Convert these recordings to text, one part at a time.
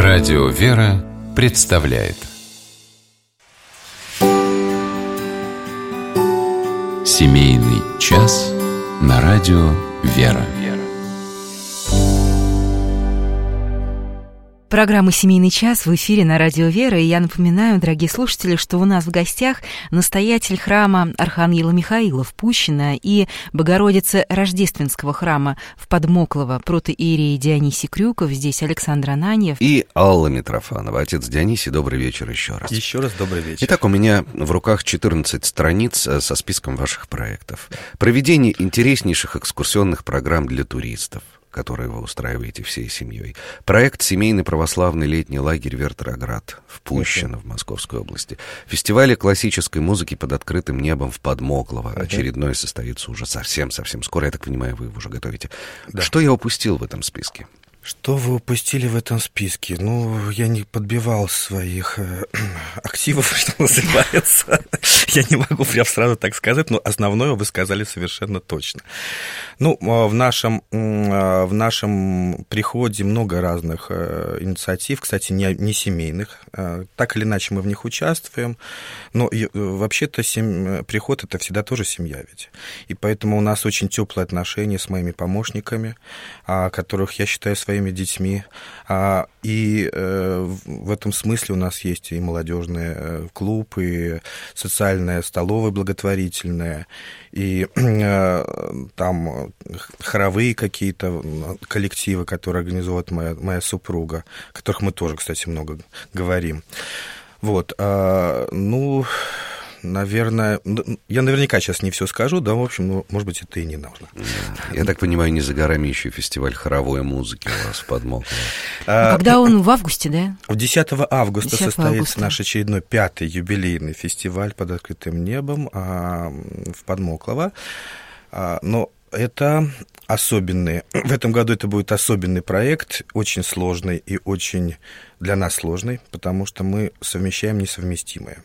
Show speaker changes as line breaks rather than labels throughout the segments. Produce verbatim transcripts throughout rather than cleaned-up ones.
Радио «Вера» представляет Семейный час на радио «Вера».
Программа «Семейный час» в эфире на радио «Вера». И я напоминаю, дорогие слушатели, что у нас в гостях настоятель храма Архангела Михаила в Пущино и Богородицы Рождественского храма в Подмоклово протоиерей Дионисий Крюков. Здесь Александр Ананьев.
И Алла Митрофанова. Отец Дионисий, добрый вечер еще раз.
Еще раз добрый вечер.
Итак, у меня в руках четырнадцать страниц со списком ваших проектов. Проведение интереснейших экскурсионных программ для туристов, которые вы устраиваете всей семьей. Проект «Семейный православный летний лагерь Вертроград» в Пущино, uh-huh. в Московской области. Фестивали классической музыки под открытым небом в Подмоклово. Uh-huh. Очередной состоится уже совсем-совсем скоро. Я так понимаю, вы его уже готовите. Да. Что я упустил в этом списке?
Что вы упустили в этом списке? Ну, я не подбивал своих э, активов, что называется. Я не могу прям сразу так сказать, но основное вы сказали совершенно точно. Ну, в нашем, в нашем приходе много разных инициатив, кстати, не, не семейных. Так или иначе мы в них участвуем, но вообще-то сем... приход — это всегда тоже семья ведь. И поэтому у нас очень теплые отношения с моими помощниками, которых я считаю своими детьми. И в этом смысле у нас есть и молодежный клуб, и социальная столовая благотворительная, и там хоровые какие-то коллективы, которые организует моя, моя супруга, о которых мы тоже, кстати, много говорим. Вот, ну... Наверное, я наверняка сейчас не все скажу, да, в общем, ну, может быть, это и не нужно.
Я так понимаю, не за горами еще фестиваль хоровой музыки у вас в Подмоклово.
Когда он в августе, да?
десятого августа состоится наш очередной пятый юбилейный фестиваль под открытым небом в Подмоклово. Но это особенный, в этом году это будет особенный проект, очень сложный и очень для нас сложный, потому что мы совмещаем несовместимое.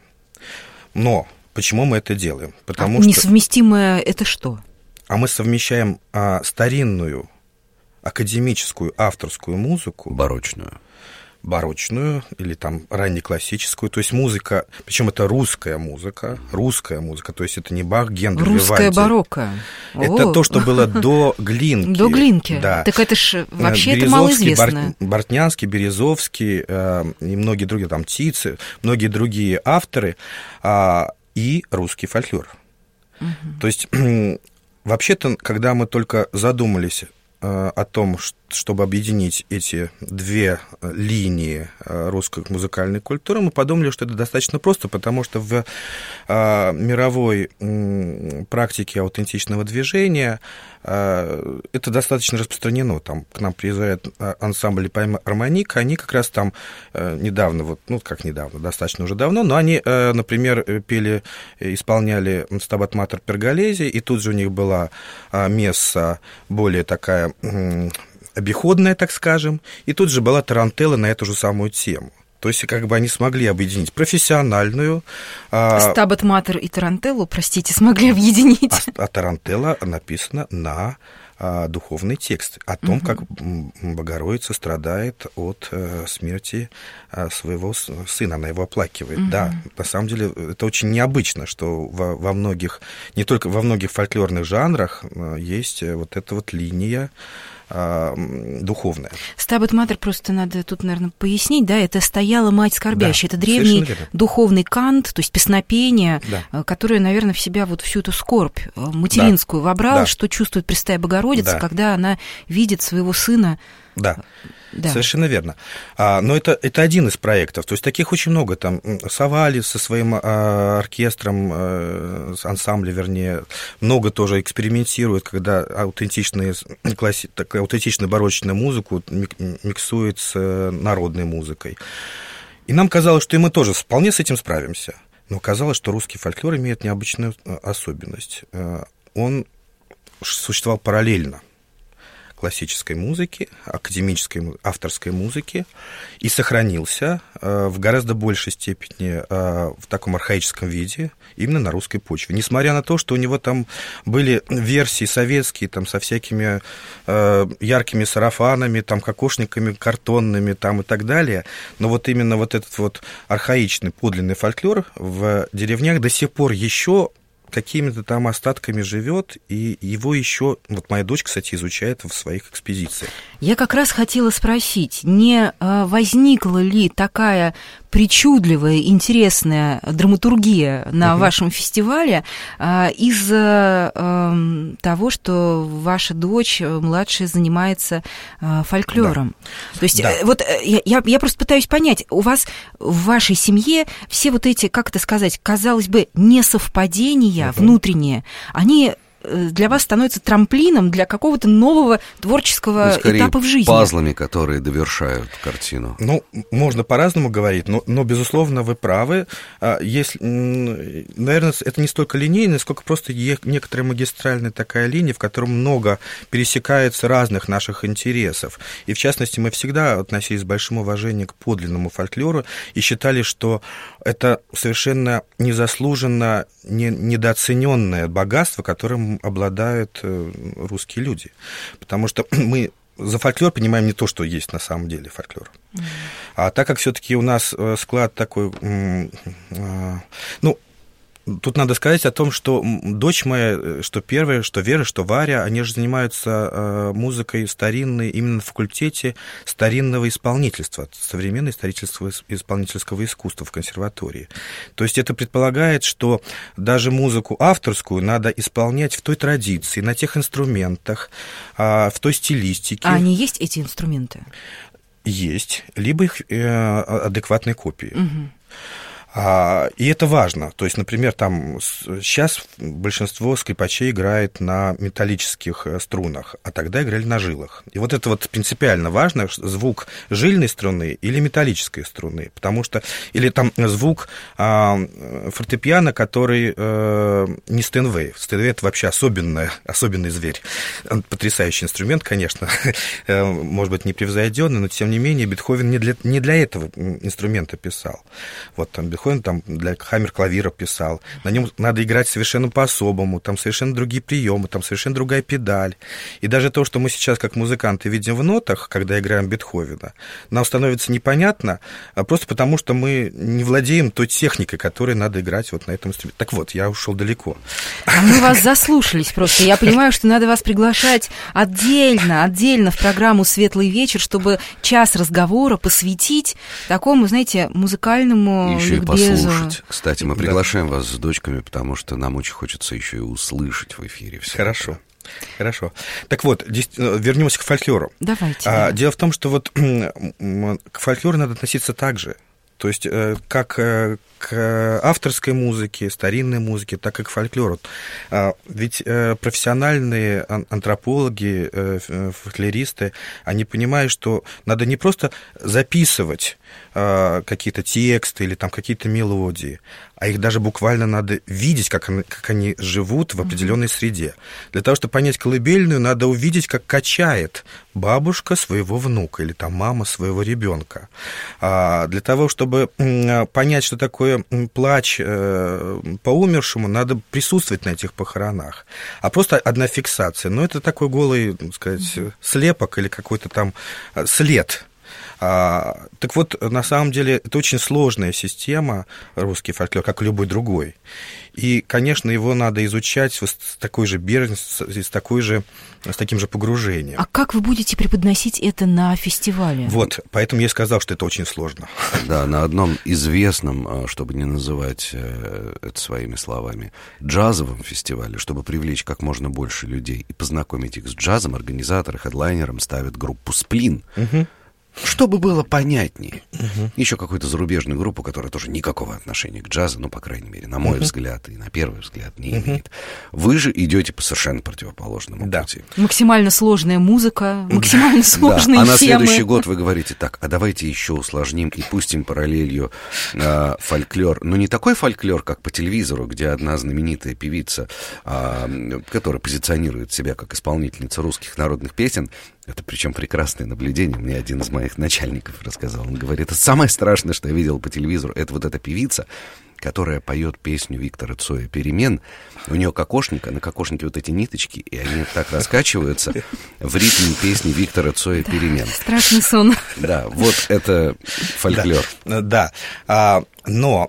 Но почему мы это делаем? Потому
а что... Несовместимое — это что?
А мы совмещаем а, старинную академическую авторскую музыку.
Барочную.
Барочную или там раннеклассическую, то есть музыка, причем это русская музыка, русская музыка, то есть это не Бах, Гендель, Вивальди.
Русская барокко.
Это О. то, что было до Глинки.
До Глинки,
да.
Так это ж вообще это малоизвестно.
Бар... Бортнянский, Березовский э, и многие другие, там, Тицы, многие другие авторы, э, и русский фольклор. Угу. То есть, э, вообще-то, когда мы только задумались о том, чтобы объединить эти две линии русской музыкальной культуры, мы подумали, что это достаточно просто, потому что в мировой практике аутентичного движения это достаточно распространено. Там к нам приезжает ансамбль «Армоник», они как раз там недавно, вот, ну, как недавно, достаточно уже давно, но они, например, пели, исполняли «Стабат Матер Перголези», и тут же у них была месса более такая обиходная, так скажем, и тут же была тарантелла на эту же самую тему. То есть, как бы они смогли объединить профессиональную...
Стабат Матер и тарантеллу, простите, смогли объединить.
А, а тарантелла написана на а, духовный текст о том, угу. как Богородица страдает от а, смерти а, своего сына, она его оплакивает. Угу. Да, на самом деле это очень необычно, что во, во многих, не только во многих фольклорных жанрах а, есть вот эта вот линия духовная.
Стабат Матер просто надо тут, наверное, пояснить, да, это стояла мать скорбящая, да, это древний духовный кант, то есть песнопение, да. которое, наверное, в себя вот всю эту скорбь материнскую да. вобрало, да. что чувствует Пресвятая Богородица, да. когда она видит своего сына. Да.
Да. Совершенно верно. А, но это, это один из проектов. То есть таких очень много. Там Савали со своим а, оркестром, а, ансамблем, вернее, много тоже экспериментирует, когда аутентичные, класси, так, аутентичную барочную музыку миксует с народной музыкой. И нам казалось, что и мы тоже вполне с этим справимся. Но казалось, что русский фольклор имеет необычную особенность. Он существовал параллельно классической музыки, академической авторской музыки и сохранился в гораздо большей степени в таком архаическом виде именно на русской почве. Несмотря на то, что у него там были версии советские, там, со всякими яркими сарафанами, там, кокошниками картонными там, и так далее, но вот именно вот этот вот архаичный подлинный фольклор в деревнях до сих пор еще какими-то там остатками живет, и его еще, вот моя дочь, кстати, изучает в своих экспедициях.
Я как раз хотела спросить, не возникла ли такая причудливая, интересная драматургия на uh-huh. вашем фестивале из-за того, что ваша дочь младшая занимается фольклором? Да. То есть да. вот я, я просто пытаюсь понять, у вас в вашей семье все вот эти, как это сказать, казалось бы, несовпадения uh-huh. внутренние, они для вас становится трамплином для какого-то нового творческого ну, этапа в жизни.
Пазлами, которые довершают картину.
Ну, можно по-разному говорить, но, но безусловно, вы правы. Если, наверное, это не столько линейно, сколько просто некоторая магистральная такая линия, в которой много пересекается разных наших интересов. И, в частности, мы всегда относились с большим уважением к подлинному фольклору и считали, что это совершенно незаслуженно не, недооцененное богатство, которым обладают русские люди. Потому что мы за фольклор понимаем не то, что есть на самом деле фольклор. Mm. А так как все-таки у нас склад такой... Ну, тут надо сказать о том, что дочь моя, что первая, что Вера, что Варя, они же занимаются музыкой старинной именно на факультете старинного исполнительства, современного исторического исполнительского искусства в консерватории. То есть это предполагает, что даже музыку авторскую надо исполнять в той традиции, на тех инструментах, в той стилистике.
А они есть, эти инструменты?
Есть, либо их адекватные копии.
Угу.
И это важно. То есть, например, там сейчас большинство скрипачей играет на металлических струнах, а тогда играли на жилах. И вот это вот принципиально важно, звук жильной струны или металлической струны, потому что... Или там звук а, фортепиано, который а, не Стэнвей. Стэнвей — это вообще особенный, особенный зверь. Потрясающий инструмент, конечно, может быть, непревзойденный, но, тем не менее, Бетховен не для, не для этого инструмента писал. Вот там Бетховен там для хаммер-клавира писал. На нем надо играть совершенно по-особому, там совершенно другие приемы, там совершенно другая педаль. И даже то, что мы сейчас как музыканты видим в нотах, когда играем Бетховена, нам становится непонятно, просто потому что мы не владеем той техникой, которой надо играть вот на этом инструменте. Так вот, я ушел далеко.
А мы вас заслушались просто. Я понимаю, что надо вас приглашать отдельно, отдельно в программу «Светлый вечер», чтобы час разговора посвятить такому, знаете, музыкальному
еще
ликбезу.
Послушать. Кстати, мы приглашаем да. вас с дочками, потому что нам очень хочется еще и услышать в эфире все.
Хорошо.
Это.
Хорошо. Так вот, вернемся к фольклору.
Давайте.
А,
да.
Дело в том, что вот к фольклору надо относиться так же. То есть как к авторской музыке, старинной музыке, так и к фольклору. Ведь профессиональные антропологи, фольклористы, они понимают, что надо не просто записывать какие-то тексты или там какие-то мелодии, а их даже буквально надо видеть, как они, как они живут в определенной среде. Для того, чтобы понять колыбельную, надо увидеть, как качает бабушка своего внука или там мама своего ребенка. А для того, чтобы понять, что такое плач по умершему, надо присутствовать на этих похоронах. А просто одна фиксация, ну, это такой голый, так сказать, слепок или какой-то там след. А, так вот, на самом деле, это очень сложная система, русский фольклор, как и любой другой. И, конечно, его надо изучать с такой же бережностью, с, такой же, с таким же погружением.
А как вы будете преподносить это на фестивале?
Вот, поэтому я и сказал, что это очень сложно.
Да, на одном известном, чтобы не называть это своими словами, джазовом фестивале, чтобы привлечь как можно больше людей и познакомить их с джазом, организаторы, хедлайнером ставят группу «Сплин». Угу. Чтобы было понятнее. Uh-huh. Еще какую-то зарубежную группу, которая тоже никакого отношения к джазу, ну, по крайней мере, на мой uh-huh. взгляд и на первый взгляд не uh-huh. имеет. Вы же идете по совершенно противоположному
да.
пути.
Максимально сложная музыка, максимально сложные
да. А
темы.
на следующий год вы говорите так, а давайте еще усложним и пустим параллелью э, фольклор. Но не такой фольклор, как по телевизору, где одна знаменитая певица, э, которая позиционирует себя как исполнительница русских народных песен, Это причем прекрасное наблюдение. Мне один из моих начальников рассказал. Он говорит, это самое страшное, что я видел по телевизору, это вот эта певица, которая поет песню Виктора Цоя «Перемен». У нее кокошник, а на кокошнике вот эти ниточки, и они так раскачиваются в ритме песни Виктора Цоя «Перемен».
Страшный сон.
Да, вот это фольклор.
Да, да. А, но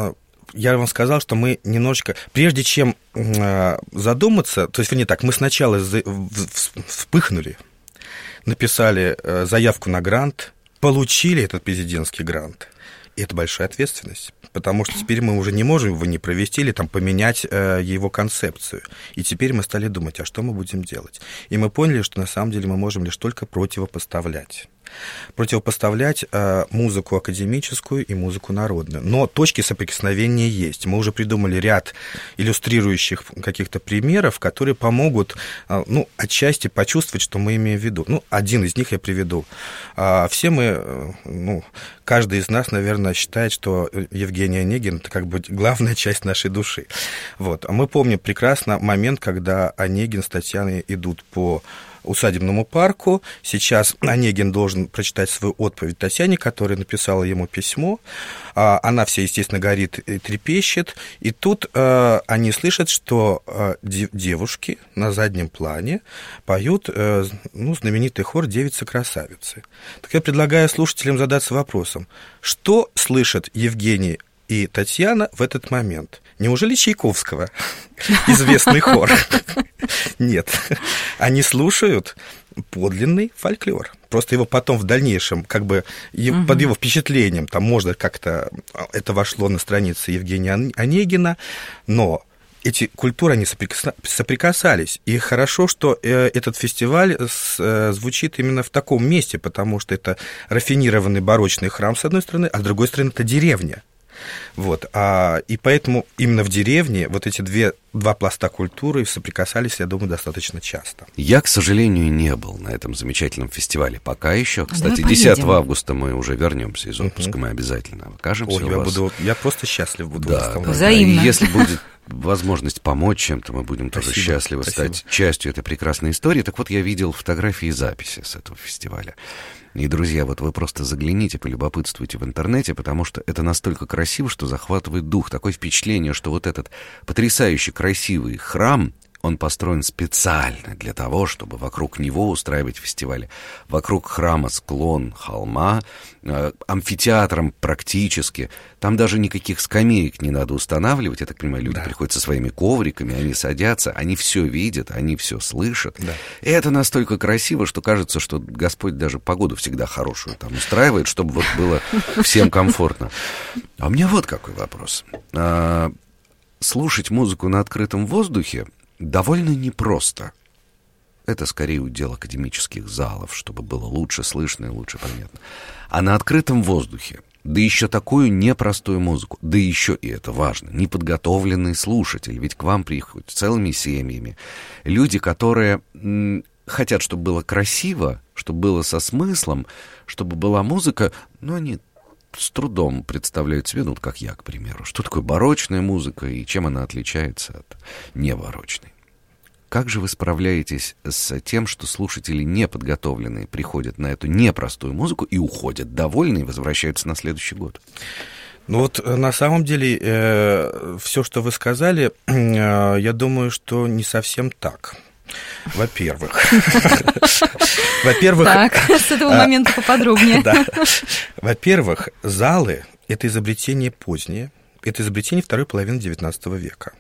я вам сказал, что мы немножечко, прежде чем задуматься, то есть, вернее так, мы сначала вспыхнули, написали заявку на грант, получили этот президентский грант. И это большая ответственность, потому что теперь мы уже не можем его не провести или там, поменять э, его концепцию. И теперь мы стали думать, а что мы будем делать? И мы поняли, что на самом деле мы можем лишь только противопоставлять. Противопоставлять э, музыку академическую и музыку народную. Но точки соприкосновения есть. Мы уже придумали ряд иллюстрирующих каких-то примеров, которые помогут, э, ну, отчасти почувствовать, что мы имеем в виду. Ну, один из них я приведу. Э, все мы, э, ну, каждый из нас, наверное, считает, что Евгений Онегин — это как бы главная часть нашей души. Вот. А мы помним прекрасно момент, когда Онегин с Татьяной идут по усадебному парку. Сейчас Онегин должен прочитать свою отповедь Татьяне, которая написала ему письмо. Она вся, естественно, горит и трепещет. И тут э, они слышат, что э, девушки на заднем плане поют э, ну, знаменитый хор «Девицы-красавицы». Так я предлагаю слушателям задаться вопросом, что слышат Евгений и Татьяна в этот момент? Неужели Чайковского? Известный хор? Нет. Они слушают подлинный фольклор. Просто его потом в дальнейшем, как бы угу. под его впечатлением, там, можно как-то это вошло на страницы Евгения Онегина, но эти культуры, они соприкасались. И хорошо, что этот фестиваль звучит именно в таком месте, потому что это рафинированный барочный храм, с одной стороны, а с другой стороны, это деревня. Вот, а, и поэтому именно в деревне вот эти две, два пласта культуры соприкасались, я думаю, достаточно часто.
Я, к сожалению, не был на этом замечательном фестивале пока еще. Кстати, десятого августа мы уже вернемся из отпуска, uh-huh. мы обязательно окажемся.
Ой,
у
я,
вас.
Буду, я просто счастлив буду.
Да, да,
взаимно.
И если будет возможность помочь чем-то, мы будем
Спасибо.
тоже счастливы
Спасибо.
стать частью этой прекрасной истории. Так вот, я видел фотографии и записи с этого фестиваля. И, друзья, вот вы просто загляните, полюбопытствуйте в интернете, потому что это настолько красиво, что захватывает дух. Такое впечатление, что вот этот потрясающе красивый храм, он построен специально для того, чтобы вокруг него устраивать фестивали. Вокруг храма склон холма, э, амфитеатром практически. Там даже никаких скамеек не надо устанавливать. Я так понимаю, люди да. приходят со своими ковриками, они садятся, они все видят, они все слышат. Да. И это настолько красиво, что кажется, что Господь даже погоду всегда хорошую там устраивает, чтобы вот было всем комфортно. А у меня вот какой вопрос. А, слушать музыку на открытом воздухе довольно непросто. Это скорее удел академических залов, чтобы было лучше слышно и лучше понятно. А на открытом воздухе, да еще такую непростую музыку, да еще, и это важно, неподготовленный слушатель, ведь к вам приходят целыми семьями люди, которые м, хотят, чтобы было красиво, чтобы было со смыслом, чтобы была музыка, но они с трудом представляют себе, ну, как я, к примеру, что такое барочная музыка и чем она отличается от небарочной. Как же вы справляетесь с тем, что слушатели неподготовленные приходят на эту непростую музыку и уходят довольны и возвращаются на следующий год?
Ну вот на самом деле э, все, что вы сказали, э, я думаю, что не совсем так. Во-первых. Во-первых...
Так, с этого момента поподробнее.
Да. Во-первых, залы — это изобретение позднее, это изобретение второй половины девятнадцатого века.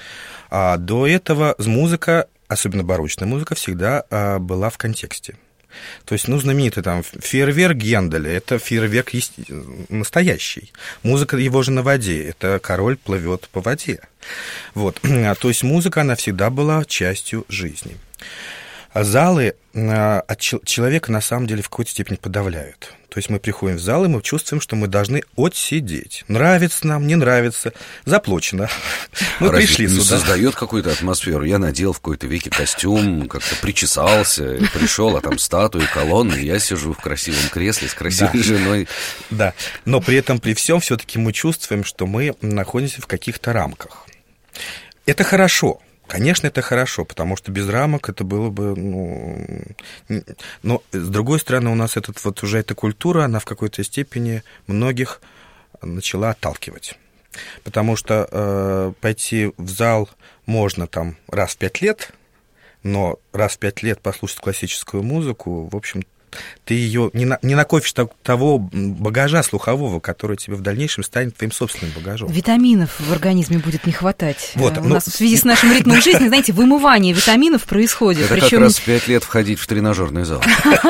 А до этого музыка, особенно барочная музыка, всегда а, была в контексте. То есть, ну, знаменитый там фейерверк Генделя — это фейерверк есть... настоящий. Музыка его же на воде, это король плывет по воде. Вот. То есть музыка, она всегда была частью жизни. А залы а, от человека на самом деле в какой-то степени подавляют. То есть мы приходим в зал, и мы чувствуем, что мы должны отсидеть. Нравится нам, не нравится, заплачено. Мы
а
пришли
не
сюда.
Создает какую-то атмосферу. Я надел в какой-то веке костюм, как-то причесался, и пришел, а там статуи, колонны, я сижу в красивом кресле с красивой да. женой.
Да, но при этом, при всем, все-таки мы чувствуем, что мы находимся в каких-то рамках. Это хорошо. Конечно, это хорошо, потому что без рамок это было бы, ну... Но, с другой стороны, у нас этот, вот уже эта культура, она в какой-то степени многих начала отталкивать. Потому что э, пойти в зал можно там раз в пять лет, но раз в пять лет послушать классическую музыку, в общем, ты ее не, на, не накопишь того багажа слухового, который тебе в дальнейшем станет твоим собственным багажом.
Витаминов в организме будет не хватать.
Вот,
У
ну...
нас в связи с нашим ритмом жизни, знаете, вымывание витаминов происходит.
Это
Причем...
как раз в пять лет входить в тренажерный зал.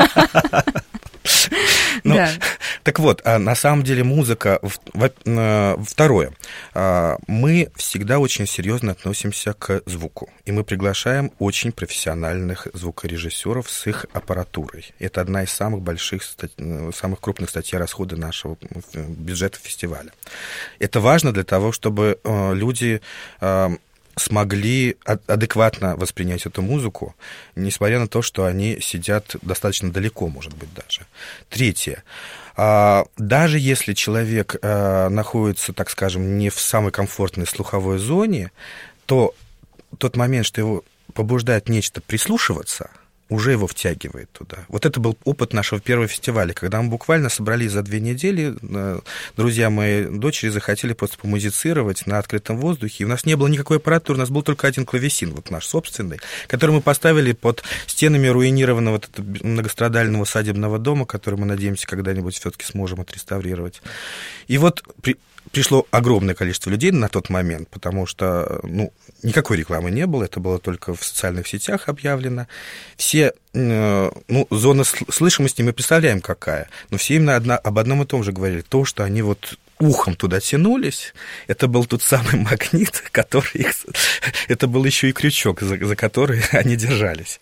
Ну,
да.
Так вот, на самом деле музыка... Второе. Мы всегда очень серьезно относимся к звуку. И мы приглашаем очень профессиональных звукорежиссеров с их аппаратурой. Это одна из самых больших, самых крупных статей расхода нашего бюджета фестиваля. Это важно для того, чтобы люди... смогли адекватно воспринять эту музыку, несмотря на то, что они сидят достаточно далеко, может быть, даже. Третье. Даже если человек находится, так скажем, не в самой комфортной слуховой зоне, то тот момент, что его побуждает нечто прислушиваться, уже его втягивает туда. Вот это был опыт нашего первого фестиваля, когда мы буквально собрались за две недели, друзья мои дочери захотели просто помузицировать на открытом воздухе, и у нас не было никакой аппаратуры, у нас был только один клавесин, вот наш собственный, который мы поставили под стенами руинированного вот многострадального садебного дома, который мы, надеемся, когда-нибудь все-таки сможем отреставрировать. И вот при... пришло огромное количество людей на тот момент, потому что, ну, никакой рекламы не было, это было только в социальных сетях объявлено. Все, э, ну, зона слышимости мы представляем какая, но все именно одна, об одном и том же говорили. То, что они вот ухом туда тянулись, это был тот самый магнит, который их... Это был еще и крючок, за, за который они держались.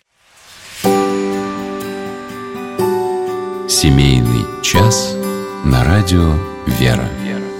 Семейный час на радио «Вера».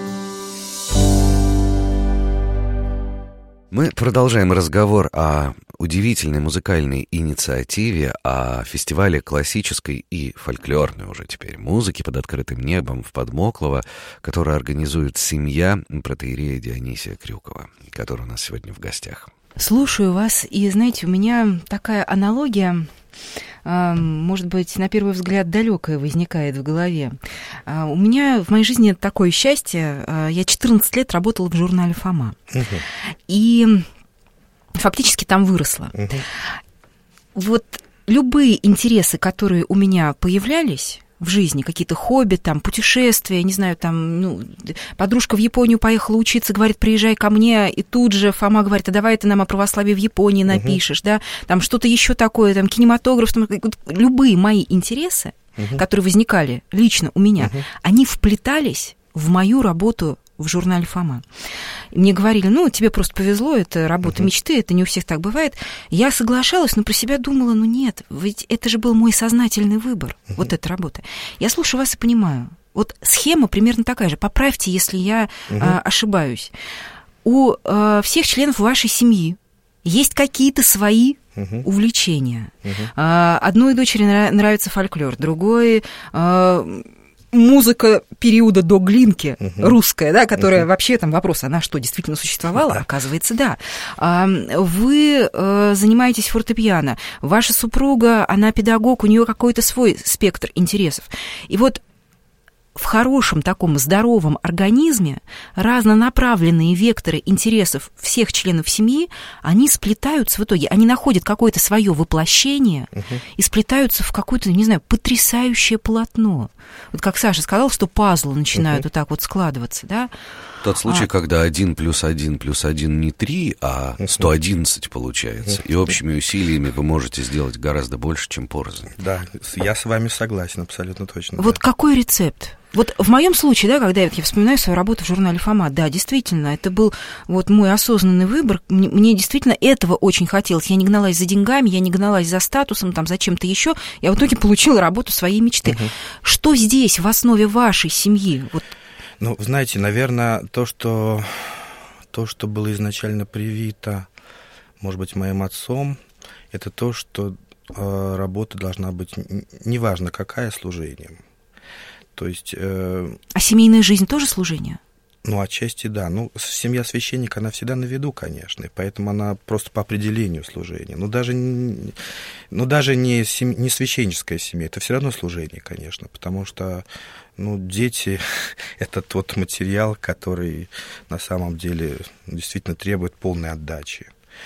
Мы продолжаем разговор о удивительной музыкальной инициативе, о фестивале классической и фольклорной уже теперь музыки под открытым небом в Подмоклово, который организует семья протоиерея Дионисия Крюкова, который у нас сегодня в гостях.
Слушаю вас, и, знаете, у меня такая аналогия, может быть, на первый взгляд далекая возникает в голове. У меня в моей жизни такое счастье. Я четырнадцать лет работала в журнале «Фома». Угу. И фактически там выросла. Угу. Вот любые интересы, которые у меня появлялись в жизни, какие-то хобби, там, путешествия, не знаю, там, ну, подружка в Японию поехала учиться, говорит, приезжай ко мне, и тут же Фома говорит, а давай ты нам о православии в Японии напишешь, uh-huh. да, там что-то еще такое, там, кинематограф, там, любые мои интересы, uh-huh. которые возникали лично у меня, uh-huh. они вплетались в мою работу в журнале «Фома». И мне говорили, ну, тебе просто повезло, это работа uh-huh. мечты, это не у всех так бывает. Я соглашалась, но про себя думала, ну нет, ведь это же был мой сознательный выбор, uh-huh. вот эта работа. Я слушаю вас и понимаю. Вот схема примерно такая же. Поправьте, если я uh-huh. а, ошибаюсь. У а, всех членов вашей семьи есть какие-то свои uh-huh. увлечения. Uh-huh. А, одной дочери нравится фольклор, другой... А, музыка периода до Глинки, uh-huh. русская, да, которая uh-huh. вообще там вопрос, она что, действительно существовала? Uh-huh. Оказывается, да. Вы занимаетесь фортепиано, ваша супруга, она педагог, у нее какой-то свой спектр интересов. И вот в хорошем таком здоровом организме разнонаправленные векторы интересов всех членов семьи, они сплетаются в итоге, они находят какое-то свое воплощение uh-huh. и сплетаются в какое-то, не знаю, потрясающее полотно. Вот как Саша сказал, что пазлы начинают uh-huh. вот так вот складываться, да?
Тот случай,
а...
когда один плюс один плюс один не три, а сто одиннадцать получается. И общими усилиями вы можете сделать гораздо больше, чем порознь.
Да, я с вами согласен, абсолютно точно.
Вот
да.
какой рецепт? Вот в моем случае, да, когда я, я вспоминаю свою работу в журнале «Фома», да, действительно, это был вот мой осознанный выбор. Мне, мне действительно этого очень хотелось. Я не гналась за деньгами, я не гналась за статусом, там, за чем-то еще. Я в итоге получила работу своей мечты. Угу. Что здесь в основе вашей семьи? Вот.
Ну, знаете, наверное, то, что, то, что было изначально привито, может быть, моим отцом, это то, что э, работа должна быть, неважно какая, служением. То есть... Э,
а семейная жизнь тоже служение?
Ну, отчасти да. Ну, семья священника, она всегда на виду, конечно, и поэтому она просто по определению служение. Но даже, ну, даже не, сем... не священническая семья, это все равно служение, конечно, потому что, ну, дети — это тот материал, который на самом деле действительно требует полной отдачи.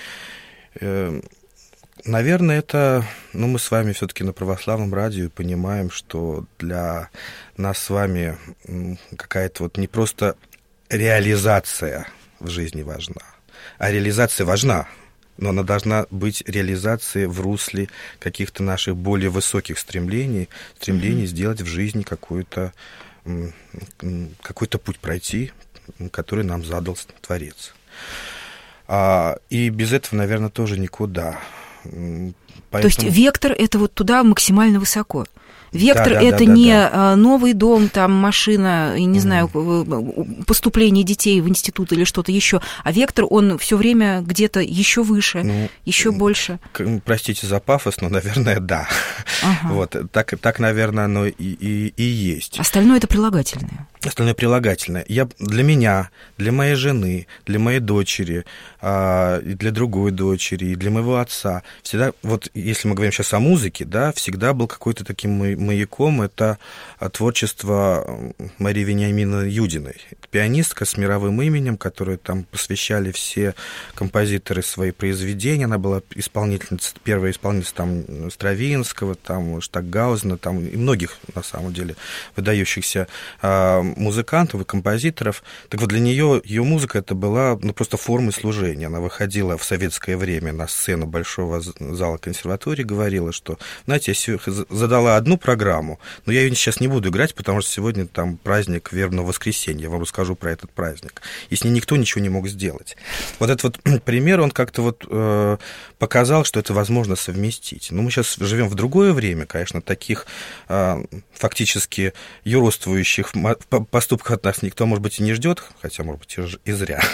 Наверное, это, ну, мы с вами все-таки на православном радио понимаем, что для нас с вами какая-то вот не просто реализация в жизни важна, а реализация важна, но она должна быть реализацией в русле каких-то наших более высоких стремлений, стремлений mm-hmm. сделать в жизни какой-то, какой-то путь пройти, который нам задал Творец. А, и без этого, наверное, тоже никуда. Поэтому...
То есть вектор — это вот туда максимально высоко. Вектор да, — да, это
да,
не
да.
новый дом, там машина, не mm. знаю, поступление детей в институт или что-то еще, а вектор, он все время где-то еще выше, ну, еще больше.
Простите за пафос, но, наверное, да. Ага. Вот, так, так, наверное, оно и, и, и есть.
Остальное — это прилагательное.
Остальное прилагательное. Я, для меня, для моей жены, для моей дочери, а, и для другой дочери, и для моего отца, всегда, вот если мы говорим сейчас о музыке, да, всегда был какой-то таким маяком, это творчество Марии Вениаминовны Юдиной. Пианистка с мировым именем, которую там посвящали все композиторы свои произведения. Она была исполнительница, первая исполнительница там Стравинского, там Штокгаузена, там и многих, на самом деле, выдающихся а, музыкантов и композиторов. Так вот, для нее ее музыка это была, ну, просто формой служения. Она выходила в советское время на сцену Большого зала консерватории, говорила, что, знаете, я задала одну программу, но я ее сейчас не буду играть, потому что сегодня там праздник Вербного воскресенья, я вам расскажу про этот праздник. И с ней никто ничего не мог сделать. Вот этот вот пример, он как-то вот э, показал, что это возможно совместить. Но мы сейчас живем в другое время, конечно, таких э, фактически юродствующих поступков от нас никто, может быть, и не ждет, хотя, может быть, и зря.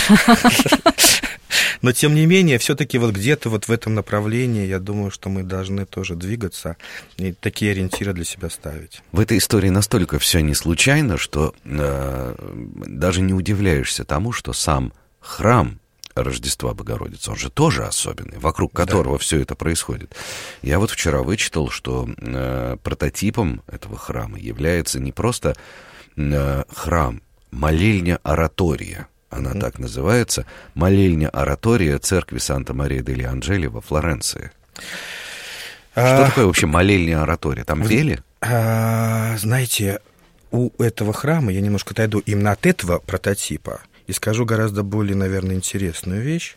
Но, тем не менее, все-таки вот где-то вот в этом направлении, я думаю, что мы должны тоже двигаться и такие ориентиры для себя ставить.
В этой истории настолько все не случайно, что э, даже не удивляешься тому, что сам храм Рождества Богородицы, он же тоже особенный, вокруг которого да. все это происходит. Я вот вчера вычитал, что э, прототипом этого храма является не просто э, храм, молельня-оратория. Она mm-hmm. так называется, молельня-оратория церкви Санта-Мария-дель-Анджели во Флоренции. А... Что такое вообще молельня-оратория? Там пели?
А, знаете, у этого храма, я немножко отойду именно от этого прототипа и скажу гораздо более, наверное, интересную вещь,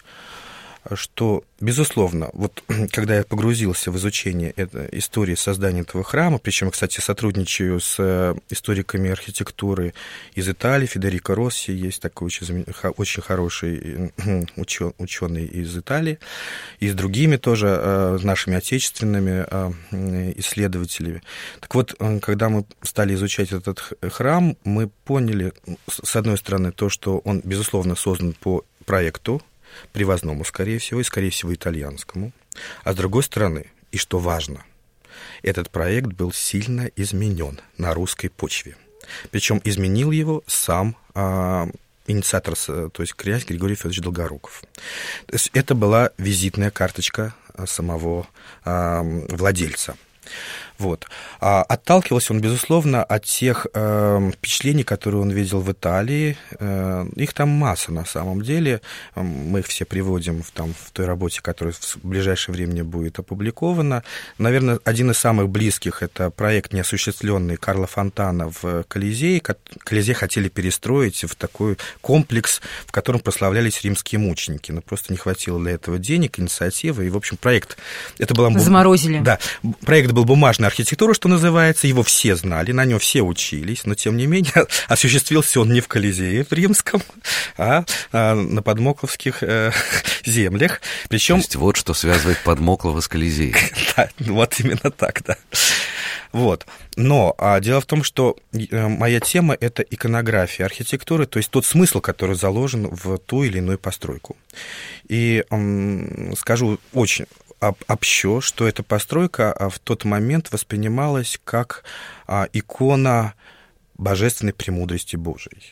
что, безусловно, вот когда я погрузился в изучение этой истории создания этого храма, причем, кстати, сотрудничаю с историками архитектуры из Италии, Федерико Росси, есть такой очень, очень хороший ученый из Италии, и с другими тоже нашими отечественными исследователями. Так вот, когда мы стали изучать этот храм, мы поняли, с одной стороны, то, что он, безусловно, создан по проекту, привозному, скорее всего, и, скорее всего, итальянскому. А с другой стороны, и что важно, этот проект был сильно изменен на русской почве. Причем изменил его сам а, инициатор, то есть князь Григорий Федорович Долгоруков. То есть это была визитная карточка самого а, владельца. Вот. А отталкивался он, безусловно, от тех э, впечатлений, которые он видел в Италии. Э, их там масса, на самом деле. Мы их все приводим в, там, в той работе, которая в ближайшее время будет опубликована. Наверное, один из самых близких – это проект неосуществленный Карла Фонтана в Колизее. Колизей хотели перестроить в такой комплекс, в котором прославлялись римские мученики. Но просто не хватило для этого денег, инициативы. И, в общем, проект... Это была...
Заморозили.
Да, проект был бумажный архитектура, что называется, его все знали, на нем все учились, но, тем не менее, осуществился он не в Колизее в римском, а, а на подмокловских э, землях. Причем...
То есть вот что связывает Подмоклова с Колизеем.
Да, вот именно так, да. Вот. Но а, дело в том, что моя тема – это иконография архитектуры, то есть тот смысл, который заложен в ту или иную постройку. И м, скажу очень... общо, что эта постройка в тот момент воспринималась как икона божественной премудрости Божией.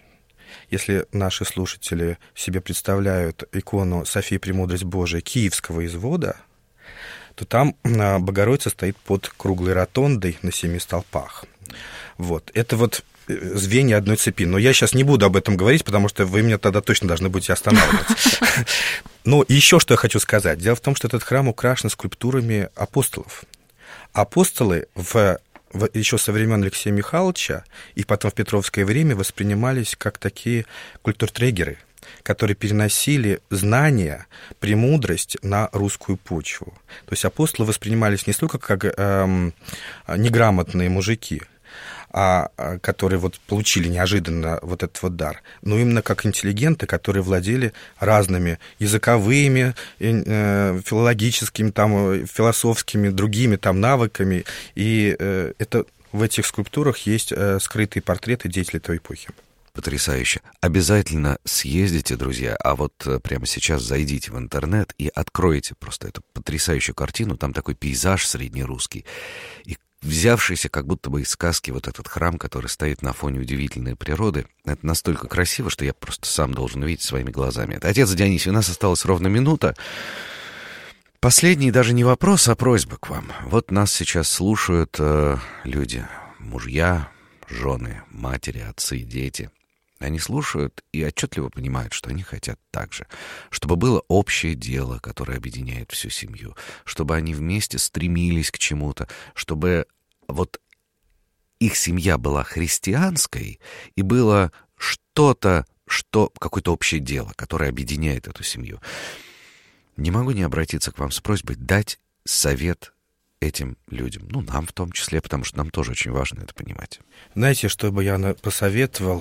Если наши слушатели себе представляют икону Софии Премудрость Божией Киевского извода, то там Богородица стоит под круглой ротондой на семи столпах. Вот. Это вот звенья одной цепи. Но я сейчас не буду об этом говорить, потому что вы меня тогда точно должны будете останавливать. Ну, и еще что я хочу сказать. Дело в том, что этот храм украшен скульптурами апостолов. Апостолы в, в, еще со времен Алексея Михайловича и потом в Петровское время воспринимались как такие культуртрегеры, которые переносили знания, премудрость на русскую почву. То есть апостолы воспринимались не столько как эм, неграмотные мужики, а, которые вот получили неожиданно вот этот вот дар, но именно как интеллигенты, которые владели разными языковыми, э, филологическими, там, философскими, другими там навыками, и э, это в этих скульптурах есть э, скрытые портреты деятелей той эпохи.
Потрясающе. Обязательно съездите, друзья, а вот прямо сейчас зайдите в интернет и откройте просто эту потрясающую картину. Там такой пейзаж среднерусский. И взявшийся как будто бы из сказки вот этот храм, который стоит на фоне удивительной природы, это настолько красиво, что я просто сам должен увидеть своими глазами. Это отец Дионисий, у нас осталась ровно минута. Последний даже не вопрос, а просьба к вам. Вот нас сейчас слушают э, люди, мужья, жены, матери, отцы, дети. Они слушают и отчетливо понимают, что они хотят так же, чтобы было общее дело, которое объединяет всю семью, чтобы они вместе стремились к чему-то, чтобы вот их семья была христианской и было что-то, что, какое-то общее дело, которое объединяет эту семью. Не могу не обратиться к вам с просьбой дать совет этим людям, ну, нам в том числе, потому что нам тоже очень важно это понимать.
Знаете, что бы я посоветовал?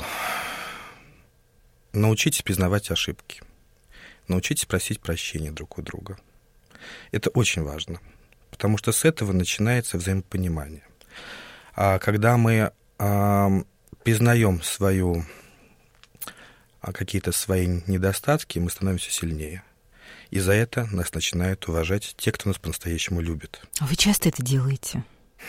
Научитесь признавать ошибки. Научитесь просить прощения друг у друга. Это очень важно, потому что с этого начинается взаимопонимание. А когда мы а, признаем свою, а, какие-то свои недостатки, мы становимся сильнее. И за это нас начинают уважать те, кто нас по-настоящему любит.
А вы часто это делаете?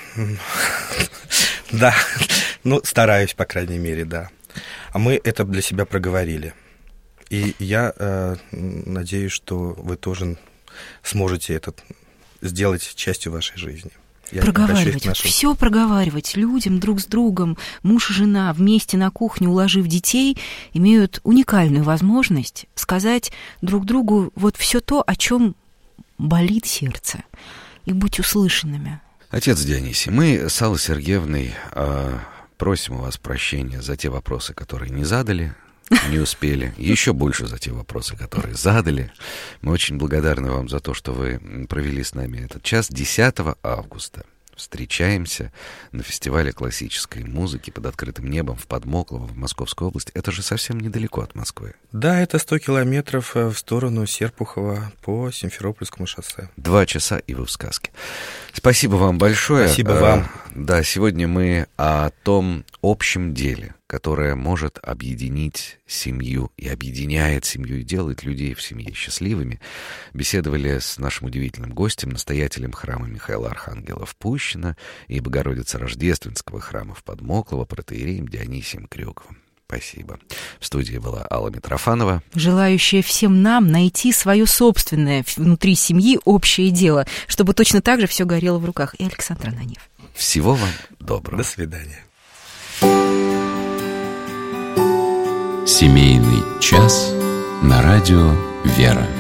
Да, ну, стараюсь, по крайней мере, да. А мы это для себя проговорили. И я э, надеюсь, что вы тоже сможете это сделать частью вашей жизни. Я
проговаривать, нашим... все проговаривать людям друг с другом, муж и жена вместе на кухне, уложив детей, имеют уникальную возможность сказать друг другу вот все то, о чем болит сердце, и быть услышанными.
Отец Дионисий, мы с Аллой Сергеевной э, просим у вас прощения за те вопросы, которые не задали, не успели, еще больше за те вопросы, которые задали. Мы очень благодарны вам за то, что вы провели с нами этот час. десятого августа встречаемся на фестивале классической музыки под открытым небом в Подмоклово, в Московской области. Это же совсем недалеко от Москвы.
Да, это сто километров в сторону Серпухова по Симферопольскому шоссе.
Два часа, и вы в сказке. Спасибо вам большое.
Спасибо вам.
Да, сегодня мы о том общем деле, которое может объединить семью и объединяет семью и делает людей в семье счастливыми. Беседовали с нашим удивительным гостем, настоятелем храма Михаила Архангела в Пущино и Богородицы Рождественского храма в Подмоклово протоиереем Дионисием Крюковым. Спасибо. В студии была Алла Митрофанова,
желающая всем нам найти свое собственное внутри семьи общее дело, чтобы точно так же все горело в руках. И Александр Ананьев.
Всего вам доброго.
До свидания.
Семейный час на радио «Вера».